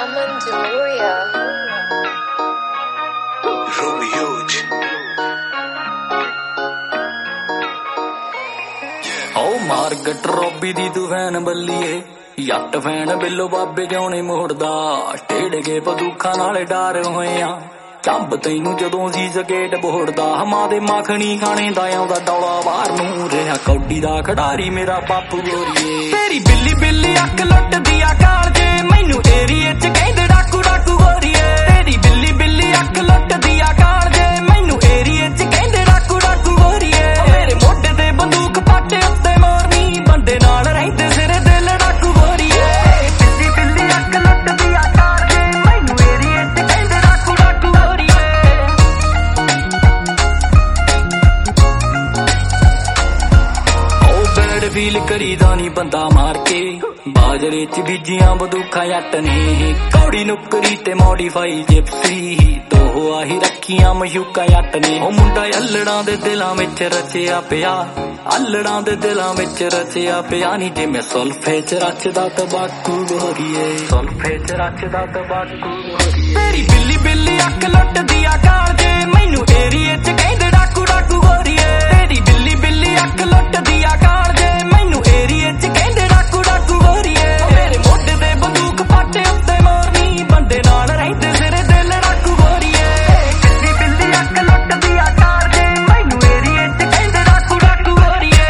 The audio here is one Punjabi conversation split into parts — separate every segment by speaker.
Speaker 1: Aman Demuria.
Speaker 2: Huge.
Speaker 3: ਮਾਰਕਟ ਰੋਬੀ ਦੀ ਤੂੰ ਫੈਨ ਬੱਲੀਏ ਯੱਟ ਫੈਨ ਬਿੱਲੋ ਬਾਬੇ ਜਿਉਣੇ ਮੋੜਦਾ ਟੇੜ ਕੇ ਬੰਦੂਖਾਂ ਨਾਲੇ ਡਾਰ ਹੋਏ ਆ ਚੰਬ ਤੈਨੂੰ ਜਦੋਂ ਸੀ ਸਗੇਟ ਬੋੜਦਾ ਮਾਂ ਦੇ ਮੱਖਣੀ ਖਾਣੇ ਦਾ ਆਉਂਦਾ ਡੌਲਾ ਬਾਹਰ ਨੂੰ ਰਿਹਾ ਕੌਡੀ ਦਾ ਖਿਡਾਰੀ ਮੇਰਾ ਬਾਪੂ ਗੋਰੀਏ ਤੇਰੀ ਬਿੱਲੀ ਬਿੱਲੀ ਅੱਖ ਲੁੱਟਦੀ ਆ ਕਾਲ ਜੇ ਮੈਨੂੰ ਏਰੀਏ ਚ ਕਹਿੰਦੇ ਡਾਕੂ ਡਾਕੂ ਗੋਰੀਏ ਤੇਰੀ ਬਿੱਲੀ ਬਿੱਲੀ ਅੱਖ ਲੁੱਟਦੀ ਆ ਕਾਲ ਜੇ ਮੈਨੂੰ ਏਰੀਏ ਚ ਕਹਿੰਦੇ ਡਾਕੂ ਡਾਕੂ ਗੋਰੀਏ ਮੇਰੇ ਮੋਢੇ ਤੇ ਬੰਦੂਕ ਪਾਟੇ ਉੱਤੇ ਮੋਰਨੀ ਬੰਦੇ ਨਾਲ ਰਹਿੰਦੇ ਸਿਰੇ ਦਿਲ ਡਾਕੂ ਗੋਰੀਏ ਬਿੱਲੀ ਬਿੱਲੀ ਅੱਖ ਲੁੱਟਦੀ ਆ ਕਾਲ ਜੇ ਮੈਨੂੰ ਏਰੀਏ ਚ ਕਹਿੰਦੇ ਡਾਕੂ ਡਾਕੂ ਗੋਰੀਏ ਉਹ ਬੈਡ ਫੀਲ ਕਰੀਦਾ ਨੀ ਬੰਦਾ ਮਾਰ ਕੇ ਬਾਜਰੇ ਚ ਬੀਜੀਆਂ ਬੰਦੂਖਾਂ ਜੱਟ ਨੇ ਕੌੜੀ ਨੁੱਕਰੀ ਤੇ ਮੋਡੀਫਾਈ ਜਿਪਸੀ ਦੋ ਆਹੀ ਰੱਖੀਆਂ ਮਸ਼ੂਕਾਂ ਜੱਟ ਨੇ ਉਹ ਮੁੰਡਾ ਅਲੜਾਂ ਦੇ ਦਿਲਾਂ ਵਿੱਚ ਰਚਿਆ ਪਿਆ ਅਲੜਾਂ ਦੇ ਦਿਲਾਂ ਵਿੱਚ ਰਚਿਆ ਪਿਆ ਨੀ ਜਿਵੇਂ ਸੁਲਫੇ ਚ ਰਚਦਾ ਤਬਾਕੂ ਗੋਰੀਏ ਸੁਲਫੇ ਚ ਰਚਦਾ ਤਬਾਕੂ ਗੋਰੀਏ ਤੇਰੀ ਬਿੱਲੀ ਬਿੱਲੀ ਅੱਖ ਲੁੱਟਦੀ ਆ ਕਾਲ ਜੇ ਮੈਨੂੰ ਏਰੀਏ ਚ ਕਹਿੰਦੇ ਡਾਕੂ ਡਾਕੂ ਗੋਰੀਏ ਤੇਰੀ ਬਿੱਲੀ ਬਿੱਲੀ ਅੱਖ ਲੁੱਟਦੀ ਆ ਕਾਲ ਜੇ ਮੈਨੂੰ ਏਰੀਏ ਚ ਕਹਿੰਦੇ ਡਾਕੂ ਡਾਕੂ ਗੋਰੀਏ ਮੇਰੇ ਮੋਢੇ ਤੇ ਬੰਦੂਕ ਪਾਟੇ ਉੱਤੇ ਮੋਰਨੀ ਬੰਦੇ ਨਾਲ ਰਹਿੰਦੇ ਸਿਰੇ ਦਿਲ ਡਾਕੂ ਗੋਰੀਏ ਬਿੱਲੀ ਬਿੱਲੀ ਅੱਖ ਲੁੱਟਦੀ ਆ ਕਾਲ ਜੇ ਮੈਨੂੰ ਏਰੀਏ ਚ ਕਹਿੰਦੇ ਡਾਕੂ ਡਾਕੂ ਗੋਰੀਏ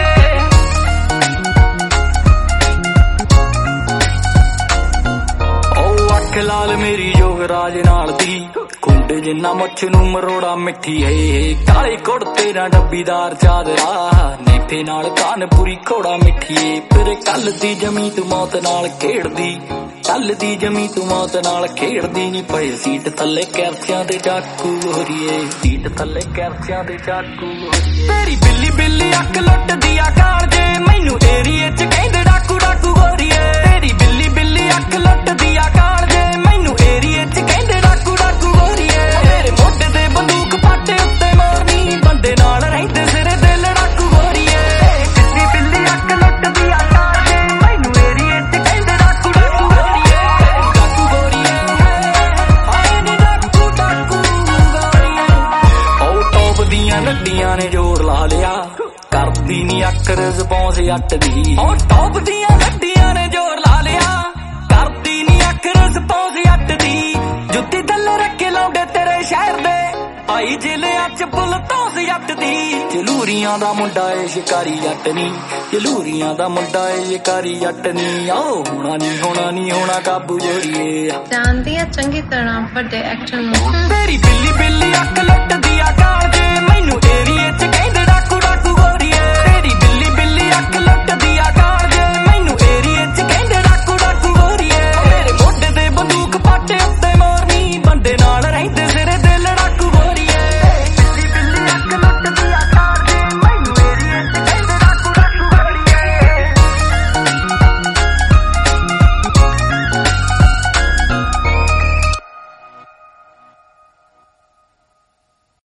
Speaker 3: ਉਹ ਅੱਖ ਲਾਲ ਮੇਰੀ ਯੋਗਰਾਜ ਨਾਲ ਦੀ ਕੁੰਡੇ ਜਿੰਨਾ ਮੁੱਛ ਨੂੰ ਮਰੋੜਾ ਮਿੱਠੀ ਏ ਕਾਲੇ ਕੁੜਤੇ ਨਾਲ ਡੱਬੀਦਾਰ ਚਾਦਰਾ ਨੇਫੇ ਨਾਲ ਕਾਨਪੁਰੀ ਘੋੜਾ ਮਿੱਠੀ ਏ ਫਿਰ ਕੱਲ ਦੀ ਜਮੀ ਤੂੰ ਮੌਤ ਨਾਲ ਖੇਡਦੀ ਕੱਲ ਦੀ ਜਮੀ ਤੂੰ ਮੌਤ ਨਾਲ ਖੇਡਦੀ ਨੀ ਪਏ ਸੀਟ ਥੱਲੇ ਕੈਰਚਿਆਂ ਦੇ ਚਾਕੂ ਗੋਰੀਏ ਸੀਟ ਥੱਲੇ ਕੈਰਚਿਆਂ ਦੇ ਚਾਕੂ ਗੋਰੀਏ ਤੇਰੀ ਬਿੱਲੀ ਬਿੱਲੀ ਅੱਖ ਲੁੱਟਦੀ ਆ ਕਾਲ ਜੇ ਮੈਨੂੰ ਏਰੀਏ ਚ ਕਹਿੰਦੇ ਡਾਕੂ ਡਾਕੂ ਗੋਰੀਏ ਤੇਰੀ ਬਿੱਲੀ ਬਿੱਲੀ ਅੱਖ ਲੁੱਟਦੀ ਆ ਕਾਲ ਜੇ ਮੈਨੂੰ ਏਰੀਏ ਚ ਕਹਿੰਦੇ ਡਾਕੂ ਡਾਕੂ ਗੋਰੀਏ ਮੇਰੇ ਮੋਢੇ ਤੇ ਬੰਦੂਕ ਪਾਟੇ ਉੱਤੇ ਮੋਰਨੀ ਬੰਦੇ ਨਾਲ ਰਹਿੰਦੇ ਸਿਰੇ ਦਿਲ ਡਾਕੂ ਗੋਰੀਏ ਬਿੱਲੀ ਬਿੱਲੀ ਅੱਖ ਲੁੱਟਦੀ ਆ ਕਾਲ ਜੇ ਮੈਨੂੰ ਏਰੀਏ ਚ ਕਹਿੰਦੇ ਡਾਕੂ ਡਾਕੂ ਗੋਰੀਏ ਡਾਕੂ ਗੋਰੀਏ ਆਏ ਨੀ ਡਾਕੂ ਡਾਕੂ ਗੋਰੀਏ ਉਹ ਟੌਪ ਦੀਆਂ ਲੱਡੀਆਂ ਨੇ ਜੋਰ ਲਾ ਲਿਆ ਕਰਦੀ ਨੀ ਅੱਖ ਰਿਸਪੌਂਸ ਜੱਟ ਦੀ ਉਹ ਟੌਪ ਦੀਆਂ ਲੱਡੀਆਂ ਨੇ ਜੋਰ ਲਾ ਲਿਆ ਕਰਦੀ ਨੀ ਅੱਖ ਰਿਸਪੌਂਸ ਜੱਟ ਦੀ ਜੁੱਤੀ ਥੱਲੇ ਰੱਖੇ ਲੌਂਡੇ ਤੇਰੇ ਸ਼ਹਿਰ ਦੇ ਆਈ ਜ਼ਿਲ੍ਹਿਆਂ ਚ ਪੁੱਲ ਤੋਸ ਜੱਟ ਦੀ ਜਲੂਰੀਆਂ ਦਾ ਮੁੰਡਾ ਏ ਸ਼ਿਕਾਰੀ ਜੱਟ ਨੀ ਜਲੂਰੀਆਂ ਦਾ ਮੁੰਡਾ ਏ ਸ਼ਿਕਾਰੀ ਜੱਟ ਨੀ ਆਓ ਹੋਣਾ ਨੀ ਹੋਣਾ ਕਾਬੂ ਜੋਰੀਏ
Speaker 1: ਜਾਣਦੀ ਆ ਚੰਗੀ ਤਰ੍ਹਾਂ ਵੱਡੇ ਐਕਟਰ ਨੂੰ
Speaker 3: ਤੇਰੀ ਬਿੱਲੀ ਬਿੱਲੀ ਅੱਖ ਲੁੱਟਦੀ ਆ